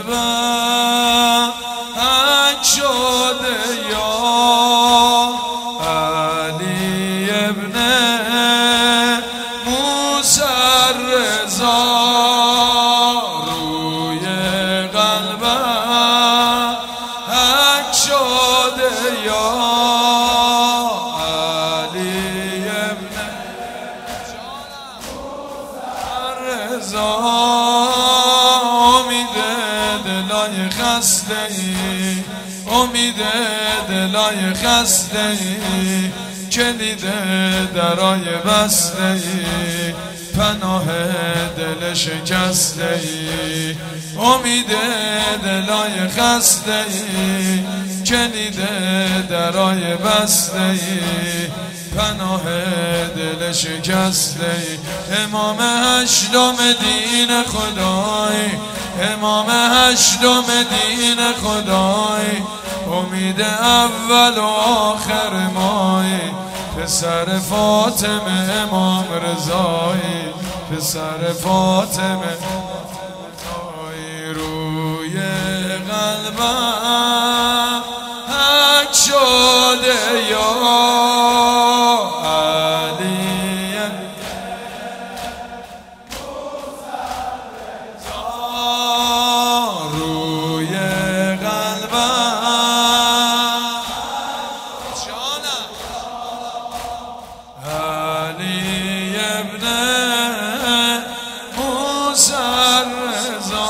قلبم حک شده یا علی ابن موسی رضا روی قلبم حک شده یا علی ابن موسی رضا امید دلای خسته ای امید دلای خسته ای کلید درای بسته ای پناه دل شکسته ای امید دلای خسته ای کلید درای بسته ای پناه دل شکسته ای امام هشتم دین خدای امام هشتم دین خدای امید اول و آخر مای پسر فاطمه امام رضایی پسر فاطمه روی قلبم حک شده یا علی روی قلبم علی ابن موسی رضا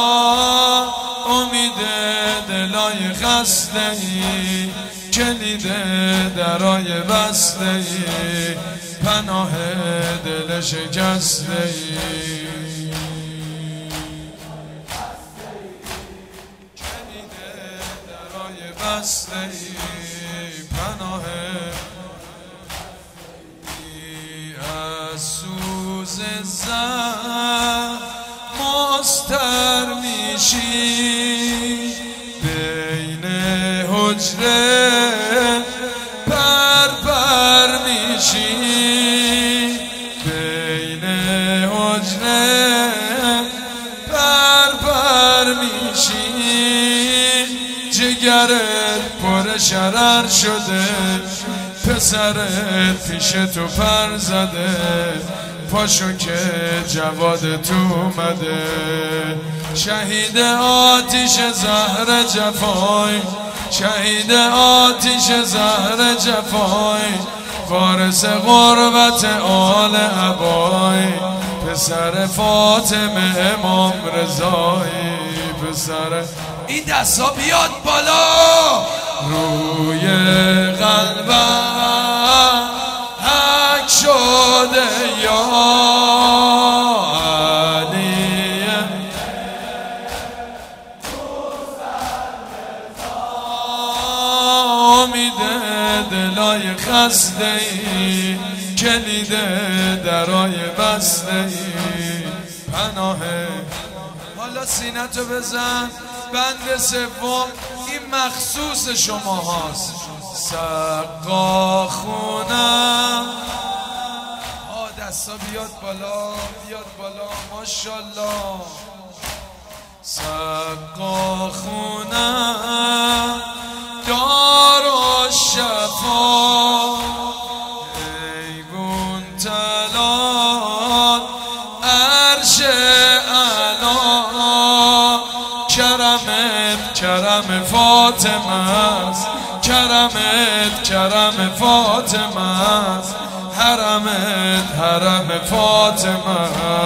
امید دلای خسته ای کلید درای بسته ای پناه دل شکسته ای کلید درای بسته ای پناه از سوز زن مستر میشی بین حجره پر میشی بین حجره پر میشی جگرت پر شرر شده پسرت پیش تو پر زده پاشو که جواد تو اومده شهید آتیش زهر جفای شهید آتیش زهر جفای وارث غربت آل عبای پسر فاطمه امام رضایی پسر این دستا بیاد بالا روی قلبم حک شده یا علی امید دلای خسته ای کلید درای بسته ای پناه حالا سینتو بزن بند سوم این مخصوص شما هاست سقا خونم دستا بیاد بالا بیاد بالا ماشالله سقا خونم دار و شفا ایگون تلال عرش علا کرمت کرم فاطمه است کرمت کرم فاطمه است حرمت حرم فاطمه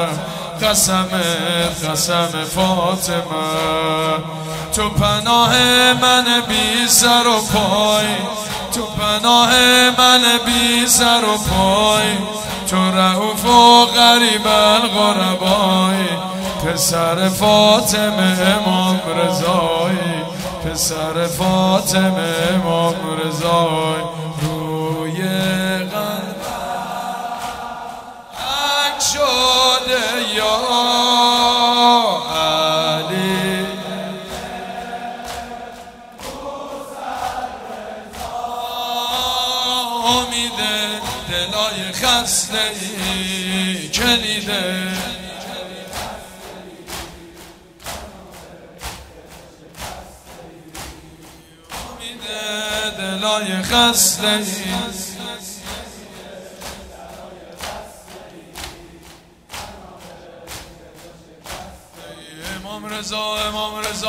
قسمت قسم فاطمه تو پناه من بی سر و پای تو پناه من بی سر و پای تو رؤوف و غریب الغربای پسر فاطمه امام رضایی پسر فاطمه امام رضایی روی قلب حک شده یا علی امید دلای خسته ای کلیده دلای خسته ای امام رضا